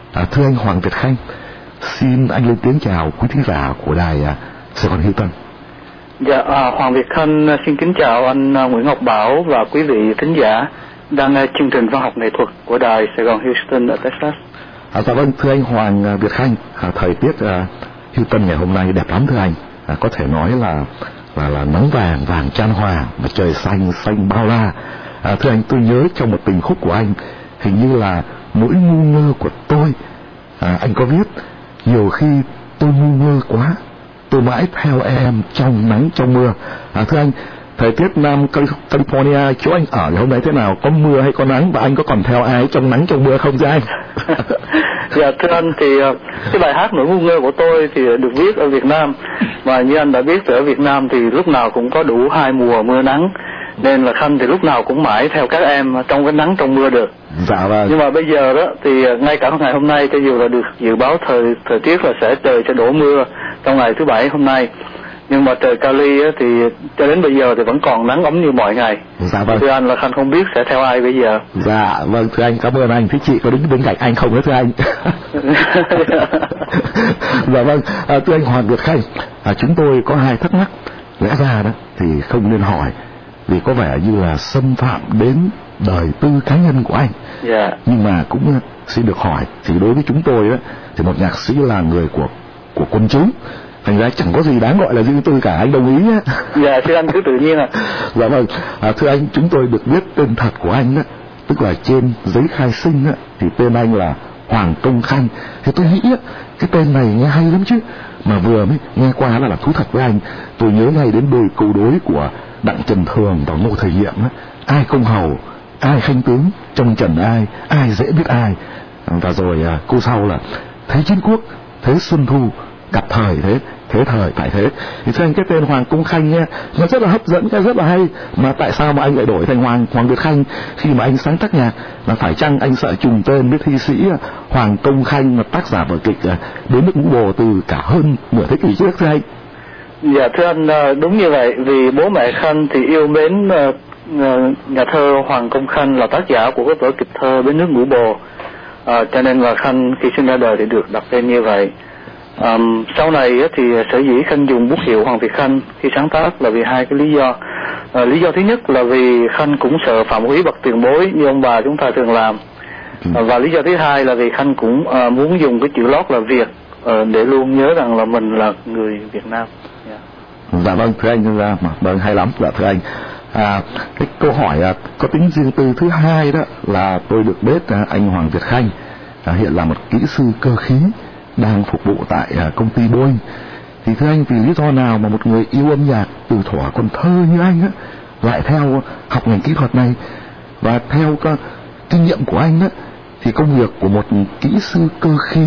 Thưa anh Hoàng Việt Khanh, xin anh lên tiếng chào quý thính giả của đài Sài Gòn Hilton. Dạ, Hoàng Việt Khanh xin kính chào anh Nguyễn Ngọc Bảo và quý vị thính giả đang nghe chương trình văn học nghệ thuật của đài Sài Gòn Hilton ở Texas. Dạ vâng, thưa anh Hoàng Việt Khanh, thời tiết Hilton ngày hôm nay đẹp lắm thưa anh. Có thể nói là nắng vàng vàng chan hòa, mà trời xanh xanh bao la. Thưa anh, tôi nhớ trong một tình khúc của anh, hình như là nỗi ngu ngơ của tôi. Anh có viết: nhiều khi tôi ngu ngơ quá, tôi mãi theo em trong nắng trong mưa. Thưa anh, thời tiết Nam California chỗ anh ở hôm nay thế nào, có mưa hay có nắng, và anh có còn theo ai trong nắng trong mưa không thưa anh? Dạ thưa anh, thì cái bài hát nỗi ngu ngơ của tôi thì được viết ở Việt Nam, và như anh đã biết ở Việt Nam thì lúc nào cũng có đủ hai mùa mưa nắng, nên là Khanh thì lúc nào cũng mãi theo các em trong cái nắng trong mưa được. Dạ vâng. Nhưng mà bây giờ đó thì ngay cả ngày hôm nay, cho dù là được dự báo thời tiết là trời sẽ đổ mưa trong ngày thứ Bảy hôm nay, nhưng mà trời Cali thì cho đến bây giờ thì vẫn còn nắng ấm như mọi ngày. Dạ vâng. Thưa anh, là Khanh không biết sẽ theo ai bây giờ. Dạ vâng, thưa anh, cảm ơn anh. Thế chị có đứng bên cạnh anh không đó thưa anh? Dạ vâng, thưa anh Hoàng Việt Khanh, chúng tôi có hai thắc mắc. Lẽ ra đó thì không nên hỏi, vì có vẻ như là xâm phạm đến đời tư cá nhân của anh. Yeah. Nhưng mà cũng xin được hỏi, thì đối với chúng tôi đó, thì một nhạc sĩ là người của quần chúng, thành ra chẳng có gì đáng gọi là riêng tư cả, anh đồng ý nhé. Dạ, thưa anh cứ tự nhiên ạ. Dạ vâng, thưa anh, chúng tôi được biết tên thật của anh đó, tức là trên giấy khai sinh đó, thì tên anh là Hoàng Công Khanh. Thì tôi nghĩ cái tên này nghe hay lắm chứ, mà vừa mới nghe qua là thú thật với anh, tôi nhớ ngay đến đôi câu đối của Đặng Trần Thường và Ngô Thời Nhiệm đó: ai công hầu, ai khanh tướng, trong trần ai dễ biết ai. Và rồi câu sau là thế chiến quốc, thế xuân thu, gặp thời thế thời tại thế. Thì thưa anh, cái tên Hoàng Công Khanh nghe nó rất là hấp dẫn, cái rất là hay, mà tại sao mà anh lại đổi thành Hoàng Việt Khanh khi mà anh sáng tác nhạc? Là phải chăng anh sợ trùng tên với thi sĩ Hoàng Công Khanh, mà tác giả vở kịch Bến nước Ngũ Bồ từ cả hơn nửa thế kỷ trước thưa anh? Dạ thưa anh, đúng như vậy, vì bố mẹ Khanh thì yêu mến nhà thơ Hoàng Công Khanh là tác giả của cái vở kịch thơ Bến nước Ngũ Bồ, cho nên là Khanh khi sinh ra đời thì được đặt tên như vậy. Sau này thì sở dĩ Khanh dùng bút hiệu Hoàng Việt Khanh khi sáng tác là vì hai cái lý do. Lý do thứ nhất là vì Khanh cũng sợ phạm húy bậc tiền bối như ông bà chúng ta thường làm, và lý do thứ hai là vì Khanh cũng muốn dùng cái chữ lót là Việt để luôn nhớ rằng là mình là người Việt Nam. Yeah. Dạ vâng, thưa anh, vâng, hay lắm. Dạ thưa anh, cái câu hỏi có tính riêng tư thứ hai đó là tôi được biết anh Hoàng Việt Khanh hiện là một kỹ sư cơ khí đang phục vụ tại công ty Boeing. Thì thưa anh, vì lý do nào mà một người yêu âm nhạc từ thuở còn thơ như anh lại theo học ngành kỹ thuật này? Và theo kinh nghiệm của anh thì công việc của một kỹ sư cơ khí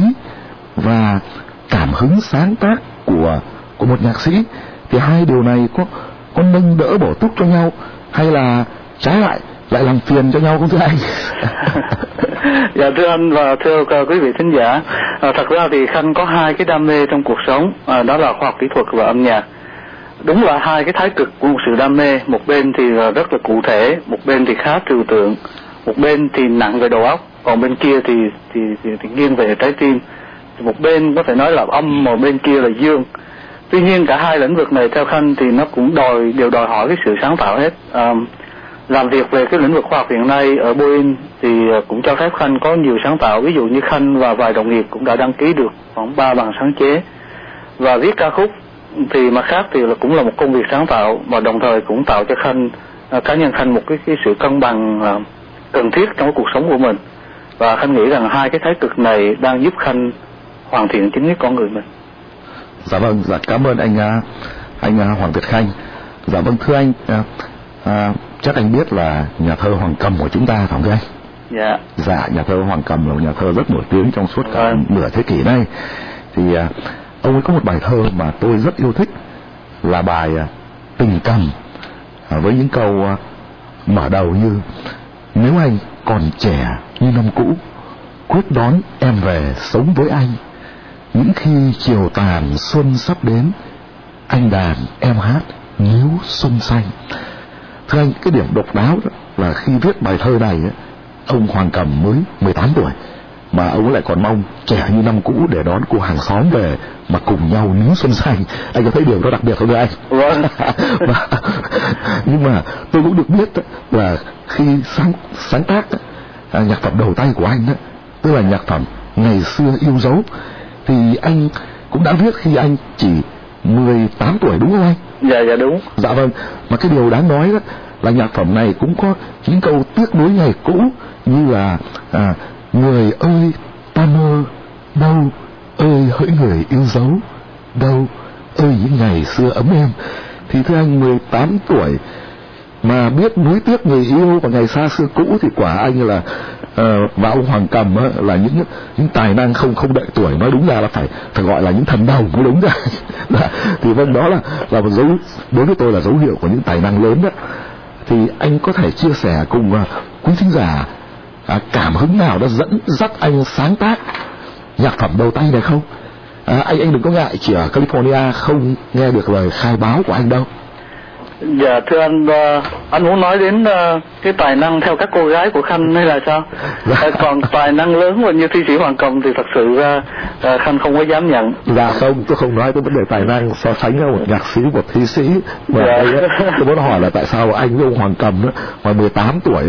và cảm hứng sáng tác của một nhạc sĩ, thì hai điều này có nâng đỡ bổ túc cho nhau, hay là trái lại làm phiền cho nhau không thưa anh? Dạ thưa anh và thưa quý vị thính giả, thật ra thì Khanh có hai cái đam mê trong cuộc sống, đó là khoa học kỹ thuật và âm nhạc. Đúng là hai cái thái cực của một sự đam mê, một bên thì rất là cụ thể, một bên thì khá trừu tượng, một bên thì nặng về đầu óc, còn bên kia thì nghiêng về trái tim. Một bên có thể nói là âm, một bên kia là dương. Tuy nhiên cả hai lĩnh vực này theo Khanh thì nó cũng đều đòi hỏi cái sự sáng tạo hết. Làm việc về cái lĩnh vực khoa học hiện nay ở Boeing thì cũng cho phép Khanh có nhiều sáng tạo. Ví dụ như Khanh và vài đồng nghiệp cũng đã đăng ký được khoảng 3 bằng sáng chế. Và viết ca khúc thì mặt khác thì cũng là một công việc sáng tạo, và đồng thời cũng tạo cho Khanh, cá nhân Khanh, một cái sự cân bằng cần thiết trong cái cuộc sống của mình. Và Khanh nghĩ rằng hai cái thái cực này đang giúp Khanh hoàn thiện chính cái con người mình. Dạ vâng, dạ cảm ơn anh Hoàng Việt Khanh. Dạ vâng, thưa anh, chắc anh biết là nhà thơ Hoàng Cầm của chúng ta phải không thưa anh? Dạ. Dạ, nhà thơ Hoàng Cầm là một nhà thơ rất nổi tiếng trong suốt cả nửa thế kỷ nay. Thì ông ấy có một bài thơ mà tôi rất yêu thích, là bài Tình Cầm, với những câu mở đầu như: nếu anh còn trẻ như năm cũ, quyết đón em về sống với anh. Những khi chiều tàn xuân sắp đến, anh đàn em hát níu xuân xanh. Thưa anh, cái điểm độc đáo đó là khi viết bài thơ này ông Hoàng Cầm mới 18 tuổi, mà ông lại còn mong trẻ như năm cũ để đón cô hàng xóm về mà cùng nhau níu xuân xanh. Anh có thấy điều đó đặc biệt không thưa anh? Vâng. Nhưng mà tôi cũng được biết là khi sáng tác nhạc phẩm đầu tay của anh, tức là nhạc phẩm Ngày Xưa Yêu Dấu, thì anh cũng đã viết khi anh chỉ 18 tuổi đúng không anh? Dạ đúng. Dạ vâng. Mà cái điều đáng nói đó là nhạc phẩm này cũng có những câu tiếc nuối ngày cũ, như là người ơi ta mơ đâu, ơi hỡi người yêu dấu đâu, ơi những ngày xưa ấm êm. Thì thưa anh, 18 tuổi mà biết nuối tiếc người yêu và ngày xa xưa cũ thì quả anh là và ông Hoàng Cầm là những tài năng không đợi tuổi, nói đúng ra là phải gọi là những thần đồng mới đúng ra. Thì vâng, đó là một dấu, đối với tôi là dấu hiệu của những tài năng lớn đó. Thì anh có thể chia sẻ cùng quý thính giả cảm hứng nào đã dẫn dắt anh sáng tác nhạc phẩm đầu tay này không? Anh đừng có ngại, chỉ ở California không nghe được lời khai báo của anh đâu. Dạ thưa anh muốn nói đến cái tài năng theo các cô gái của Khanh hay là sao? Còn tài năng lớn như thi sĩ Hoàng Cầm thì thật sự Khanh không có dám nhận. Dạ không, tôi không nói tới vấn đề tài năng so sánh với một nhạc sĩ, một thi sĩ. Mà đây tôi muốn hỏi là tại sao anh với ông Hoàng Cầm mà 18 tuổi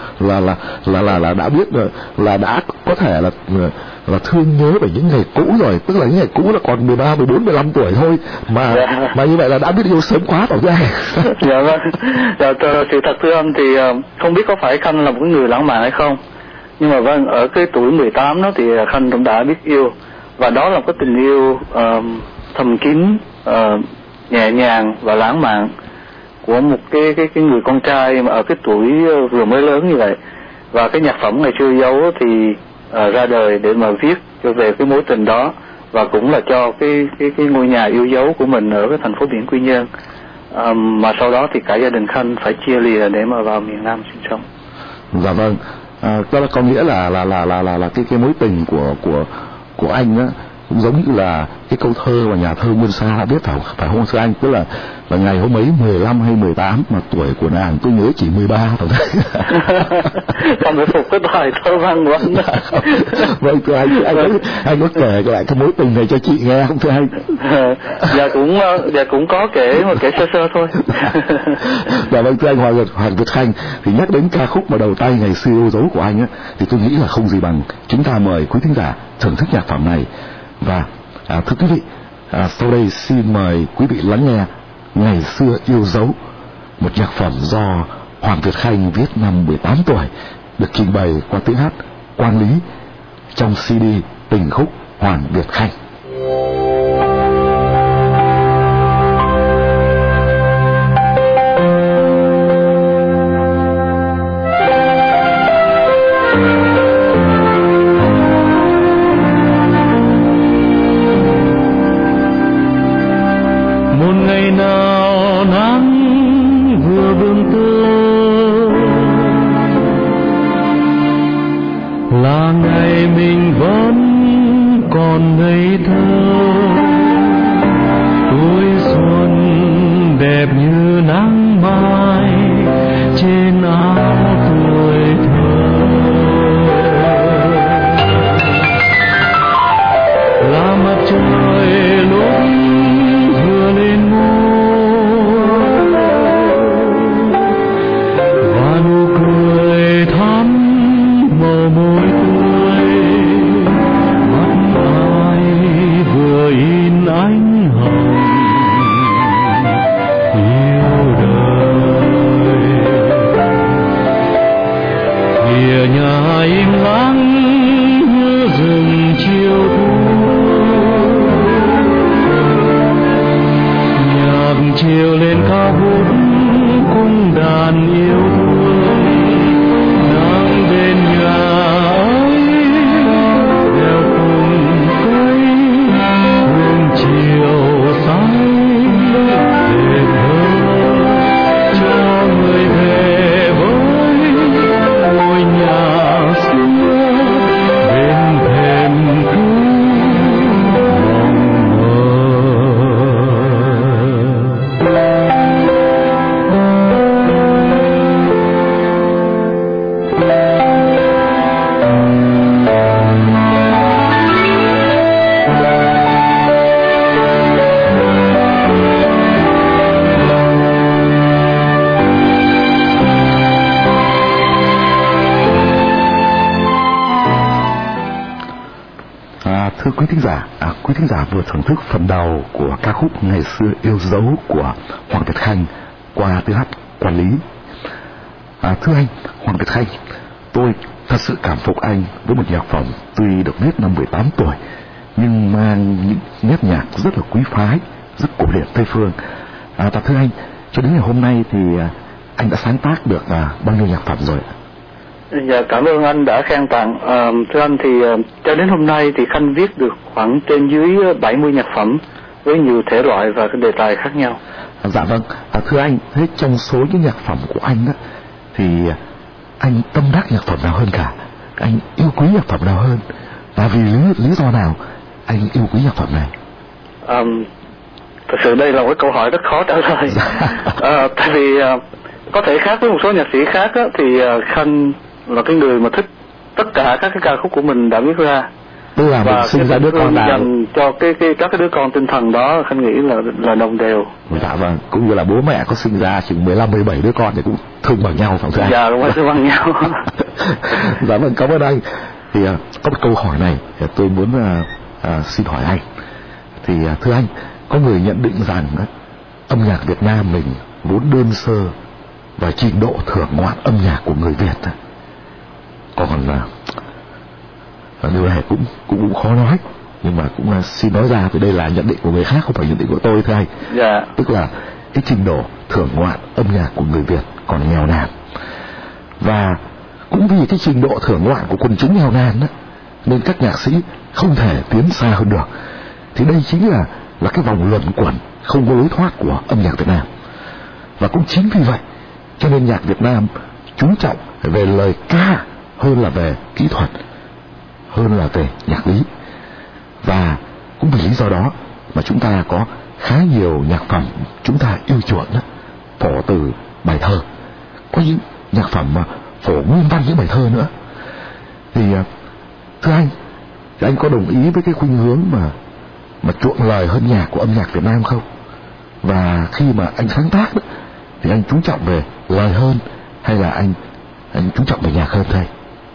là đã biết là đã có thể là thương nhớ về những ngày cũ rồi, tức là những ngày cũ là còn 13, 14, 15 tuổi thôi mà như vậy là đã biết yêu sớm quá tỏ ra. Dạ vâng. Sự thật thưa anh thì không biết có phải Khanh là một người lãng mạn hay không, nhưng mà vâng, ở cái tuổi 18 đó thì Khanh cũng đã biết yêu, và đó là cái tình yêu thầm kín, nhẹ nhàng và lãng mạn của một cái người con trai mà ở cái tuổi vừa mới lớn như vậy. Và cái nhạc phẩm Ngày Xưa Yêu Dấu thì ra đời để mà viết về cái mối tình đó, và cũng là cho cái ngôi nhà yêu dấu của mình ở cái thành phố biển Quy Nhơn, mà sau đó thì cả gia đình Khanh phải chia lìa để mà vào miền Nam sinh sống. Dạ vâng. Đó là có nghĩa là cái mối tình của anh á, cũng giống như là cái câu thơ mà nhà thơ Nguyên Sa đã viết, phải không thưa anh? Tức là ngày hôm ấy 15 hay 18 mà tuổi của nàng tôi nhớ chỉ 13 thôi. Còn phải phục cái bài thơ văn của anh. Vâng thưa anh có kể lại cái mối tình này cho chị nghe không thưa anh? Dạ cũng có kể sơ thôi. Dạ vâng thưa anh Hoàng Việt Khanh, thì nhắc đến ca khúc mà đầu tay Ngày Xưa Yêu Dấu của anh á, thì tôi nghĩ là không gì bằng chúng ta mời quý thính giả thưởng thức nhạc phẩm này. Và thưa quý vị, sau đây xin mời quý vị lắng nghe Ngày Xưa Yêu Dấu, một nhạc phẩm do Hoàng Việt Khanh viết năm 18 tuổi, được trình bày qua tiếng hát Quang Lý trong CD Tình Khúc Hoàng Việt Khanh. Thưa quý thính giả vừa thưởng thức phần đầu của ca khúc Ngày Xưa Yêu Dấu của Hoàng Việt Khanh qua tiếng hát Quản Lý. Thưa anh Hoàng Việt Khanh, tôi thật sự cảm phục anh với một nhạc phẩm tuy được viết năm 18 tuổi nhưng mang những nét nhạc rất là quý phái, rất cổ điển Tây phương. Và thưa anh, cho đến ngày hôm nay thì anh đã sáng tác được bao nhiêu nhạc phẩm rồi? Dạ, cảm ơn anh đã khen tặng. Thưa anh thì cho đến hôm nay thì Khanh viết được khoảng trên dưới 70 nhạc phẩm với nhiều thể loại và cái đề tài khác nhau. Dạ vâng. Thưa anh, thế trong số những nhạc phẩm của anh đó, thì anh tâm đắc nhạc phẩm nào hơn cả? Anh yêu quý nhạc phẩm nào hơn? Và vì lý do nào anh yêu quý nhạc phẩm này? Thực sự đây là một câu hỏi rất khó trả lời. Tại vì có thể khác với một số nhạc sĩ khác á, thì Khanh là cái người mà thích tất cả các cái ca khúc của mình đã viết ra. Tức là mình sinh ra đứa con nào dành cho các cái đứa con tinh thần đó, Khanh nghĩ là đồng đều. Dạ vâng, cũng như là bố mẹ có sinh ra chừng 15-17 đứa con thì cũng thương bằng nhau, phải không anh? Dạ đúng rồi, thương bằng nhau. Dạ vâng, cảm ơn anh. Thì có một câu hỏi này tôi muốn xin hỏi anh. Thì thưa anh, có người nhận định rằng âm nhạc Việt Nam mình vốn đơn sơ và trình độ thưởng ngoạn âm nhạc của người Việt còn điều này cũng khó nói, nhưng mà cũng xin nói ra vì đây là nhận định của người khác, không phải nhận định của tôi thưa anh. Dạ. Tức là cái trình độ thưởng ngoạn âm nhạc của người Việt còn nghèo nàn, và cũng vì cái trình độ thưởng ngoạn của quần chúng nghèo nàn đó, nên các nhạc sĩ không thể tiến xa hơn được. Thì đây chính là cái vòng luẩn quẩn không có lối thoát của âm nhạc Việt Nam. Và cũng chính vì vậy cho nên nhạc Việt Nam chú trọng về lời ca hơn là về kỹ thuật, hơn là về nhạc lý. Và cũng vì lý do đó mà chúng ta có khá nhiều nhạc phẩm chúng ta yêu chuộng đó, phổ từ bài thơ, có những nhạc phẩm mà phổ nguyên văn những bài thơ nữa. Thì thưa anh, thì anh có đồng ý với cái khuynh hướng mà chuộng lời hơn nhạc của âm nhạc Việt Nam không? Và khi mà anh sáng tác đó, thì anh chú trọng về lời hơn hay là anh chú trọng về nhạc hơn thầy?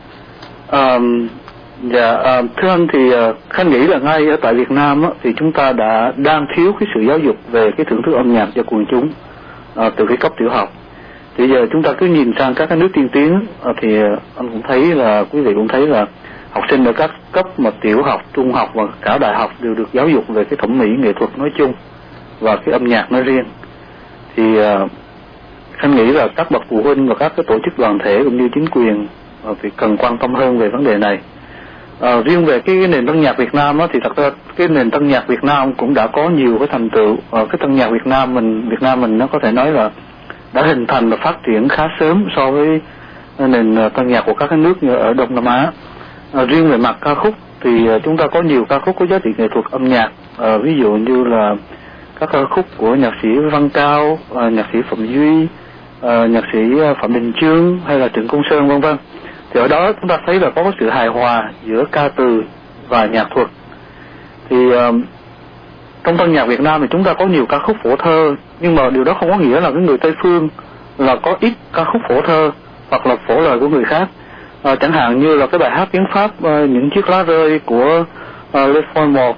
Thưa anh thì Khanh nghĩ là ngay ở tại Việt Nam á, thì chúng ta đang thiếu cái sự giáo dục về cái thưởng thức âm nhạc cho quần chúng từ cái cấp tiểu học. Thì giờ chúng ta cứ nhìn sang các cái nước tiên tiến thì anh cũng thấy là quý vị cũng thấy là học sinh ở các cấp mà tiểu học, trung học và cả đại học đều được giáo dục về cái thẩm mỹ nghệ thuật nói chung và cái âm nhạc nói riêng. Thì Khanh nghĩ là các bậc phụ huynh và các cái tổ chức đoàn thể cũng như chính quyền thì cần quan tâm hơn về vấn đề này. Riêng về cái nền tân nhạc Việt Nam á, thì thật ra cái nền tân nhạc Việt Nam cũng đã có nhiều cái thành tựu. Cái tân nhạc Việt Nam mình nó có thể nói là đã hình thành và phát triển khá sớm so với nền tân nhạc của các cái nước như ở Đông Nam Á. Riêng về mặt ca khúc thì chúng ta có nhiều ca khúc có giá trị nghệ thuật âm nhạc, ví dụ như là các ca khúc của nhạc sĩ Văn Cao, nhạc sĩ Phạm Duy, nhạc sĩ Phạm Đình Chương hay là Trịnh Công Sơn vân vân. Thì ở đó chúng ta thấy là có sự hài hòa giữa ca từ và nhạc thuật. Thì trong tân nhạc Việt Nam thì chúng ta có nhiều ca khúc phổ thơ, nhưng mà điều đó không có nghĩa là cái người Tây phương là có ít ca khúc phổ thơ hoặc là phổ lời của người khác. Chẳng hạn như là cái bài hát tiếng Pháp Những chiếc lá rơi của Le Fond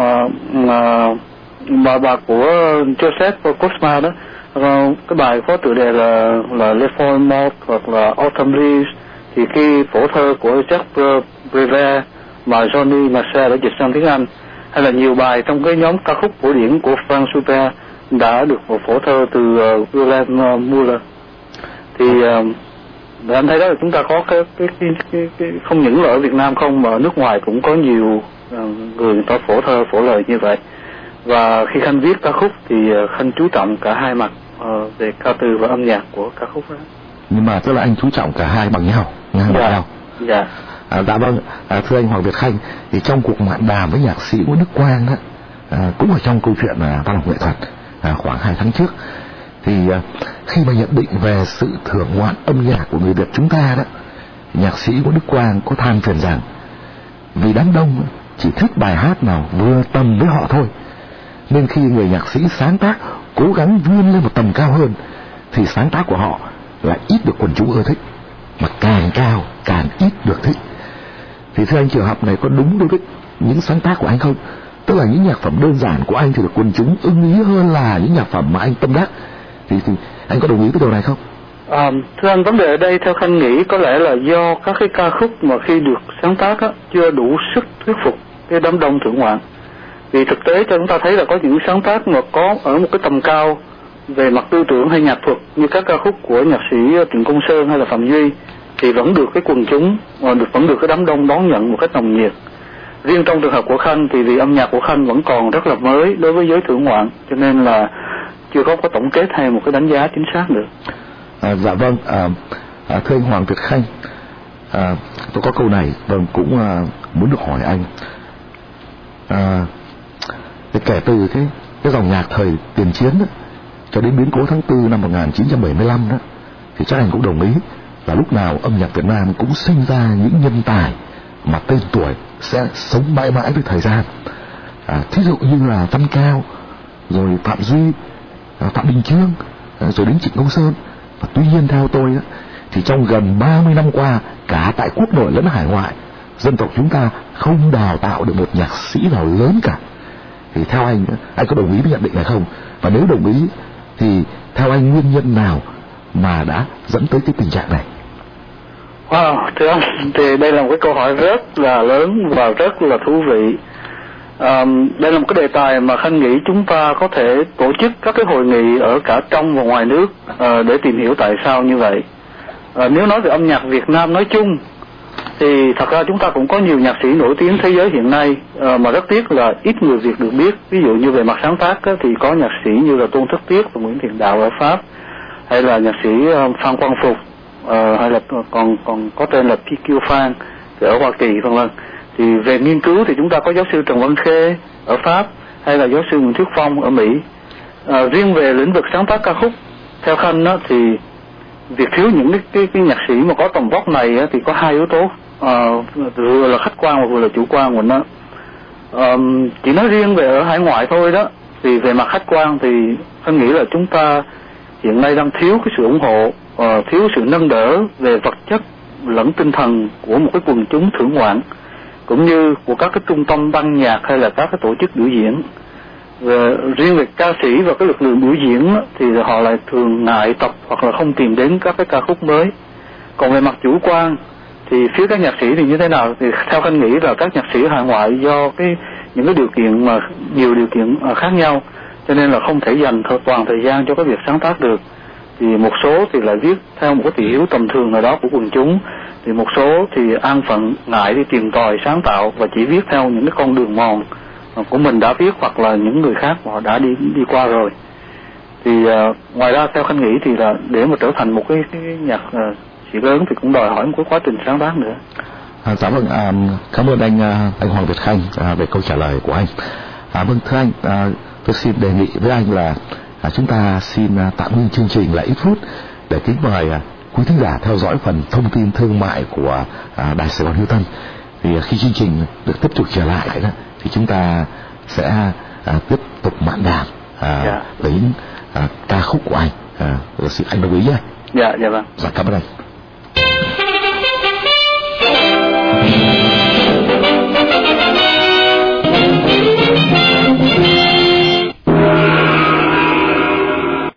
bà của Joseph Cosma đó, cái bài có tựa đề là Le Fond hoặc là Autumn Leaves, thì cái phổ thơ của Jacques Prévert mà Johnny Marcel đã dịch sang tiếng Anh, hay là nhiều bài trong cái nhóm ca khúc cổ điển của Franz Schubert đã được phổ thơ từ Wilhelm Müller. Thì anh thấy đó là chúng ta có cái không những là ở Việt Nam không mà ở nước ngoài cũng có nhiều người ta phổ thơ phổ lời như vậy. Và khi Khanh viết ca khúc thì Khanh chú trọng cả hai mặt về ca từ và âm nhạc của ca khúc đó. Nhưng mà tức là anh chú trọng cả hai bằng nhau, ngang bằng nhau. Dạ. Dạ vâng. Thưa anh Hoàng Việt Khanh, thì trong cuộc mạn đàm với nhạc sĩ Nguyễn Đức Quang đó, cũng ở trong câu chuyện văn học nghệ thuật khoảng 2 tháng trước, thì khi mà nhận định về sự thưởng ngoạn âm nhạc của người Việt chúng ta đó, nhạc sĩ Nguyễn Đức Quang có than phiền rằng vì đám đông chỉ thích bài hát nào vừa tầm với họ thôi, nên khi người nhạc sĩ sáng tác cố gắng vươn lên một tầm cao hơn thì sáng tác của họ lại ít được quần chúng ưa thích, mà càng cao càng ít được thích. Thì thưa anh, trường hợp này có đúng đối với những sáng tác của anh không? Tức là những nhạc phẩm đơn giản của anh thì được quần chúng ưng ý hơn là những nhạc phẩm mà anh tâm đắc. Thì anh có đồng ý với điều này không? Thưa anh, vấn đề ở đây theo Khanh nghĩ có lẽ là do các cái ca khúc mà khi được sáng tác á, chưa đủ sức thuyết phục cái đám đông thưởng ngoạn. Vì thực tế cho chúng ta thấy là có những sáng tác mà có ở một cái tầm cao về mặt tư tưởng hay nhạc thuật như các ca khúc của nhạc sĩ Trịnh Công Sơn hay là Phạm Duy thì vẫn được cái quần chúng vẫn được cái đám đông đón nhận một cách nồng nhiệt. Riêng trong trường hợp của Khanh thì vì âm nhạc của Khanh vẫn còn rất là mới đối với giới thưởng ngoạn, cho nên là chưa có tổng kết hay một cái đánh giá chính xác được. Dạ vâng, thưa anh Hoàng Việt Khanh, tôi có câu này cũng muốn được hỏi anh. Kể từ cái dòng nhạc thời tiền chiến đó, cho đến biến cố tháng 4 năm 1975 đó, thì chắc anh cũng đồng ý là lúc nào âm nhạc Việt Nam cũng sinh ra những nhân tài mà tên tuổi sẽ sống mãi mãi với thời gian. Thí dụ như là Văn Cao, rồi Phạm Duy, Phạm Đình Chương, rồi đến Trịnh Công Sơn. Và tuy nhiên theo tôi đó, thì trong gần 30 năm qua, cả tại quốc nội lẫn hải ngoại, dân tộc chúng ta không đào tạo được một nhạc sĩ nào lớn cả. Thì theo anh có đồng ý với nhận định này không? Và nếu đồng ý thì theo anh nguyên nhân nào mà đã dẫn tới cái tình trạng này? Thưa anh, thì đây là một cái câu hỏi rất là lớn và rất là thú vị. Đây là một cái đề tài mà Khanh nghĩ chúng ta có thể tổ chức các cái hội nghị ở cả trong và ngoài nước để tìm hiểu tại sao như vậy. Nếu nói về âm nhạc Việt Nam nói chung thì thật ra chúng ta cũng có nhiều nhạc sĩ nổi tiếng thế giới hiện nay mà rất tiếc là ít người Việt được biết. Ví dụ như về mặt sáng tác thì có nhạc sĩ như là Tôn Thất Tiết và Nguyễn Thiện Đạo ở Pháp, hay là nhạc sĩ Phan Quang Phục, hay là còn có tên là PQ Phan ở Hoa Kỳ vân vân. Thì về nghiên cứu thì chúng ta có giáo sư Trần Văn Khê ở Pháp, hay là giáo sư Nguyễn Thuyết Phong ở Mỹ. Riêng về lĩnh vực sáng tác ca khúc, theo Khanh đó, thì việc thiếu những cái nhạc sĩ mà có tầm vóc này thì có hai yếu tố, vừa là khách quan và vừa là chủ quan của nó. Chỉ nói riêng về ở hải ngoại thôi đó, thì về mặt khách quan thì Khanh nghĩ là chúng ta hiện nay đang thiếu cái sự ủng hộ, thiếu sự nâng đỡ về vật chất lẫn tinh thần của một cái quần chúng thưởng ngoạn, cũng như của các cái trung tâm ban nhạc hay là các cái tổ chức biểu diễn. Riêng về ca sĩ và cái lực lượng biểu diễn thì họ lại thường ngại tập hoặc là không tìm đến các cái ca khúc mới. Còn về mặt chủ quan thì phía các nhạc sĩ thì như thế nào? Thì theo Khanh nghĩ là các nhạc sĩ hải ngoại do những cái điều kiện mà nhiều điều kiện khác nhau, cho nên là không thể dành toàn thời gian cho cái việc sáng tác được. Thì một số thì lại viết theo một cái thị hiếu tầm thường nào đó của quần chúng, thì một số thì an phận ngại đi tìm tòi sáng tạo và chỉ viết theo những cái con đường mòn của mình đã viết hoặc là những người khác họ đã đi qua rồi. Thì ngoài ra theo Khanh nghĩ thì là để mà trở thành một cái nhạc sĩ lớn thì cũng đòi hỏi một cái quá trình sáng tác nữa. Dạ vâng, cảm ơn anh Hoàng Việt Khanh về câu trả lời của anh. Vâng, thưa anh, tôi xin đề nghị với anh là chúng ta xin tạm ngưng chương trình lại ít phút để kính mời quý thính giả theo dõi phần thông tin thương mại của Đài Sài Gòn Hilton. Thì khi chương trình được tiếp tục trở lại đó, thì chúng ta sẽ tiếp tục mạn đàm với những ca khúc của anh. Xin anh đồng ý nhé. Dạ vâng. Dạ, cảm ơn anh.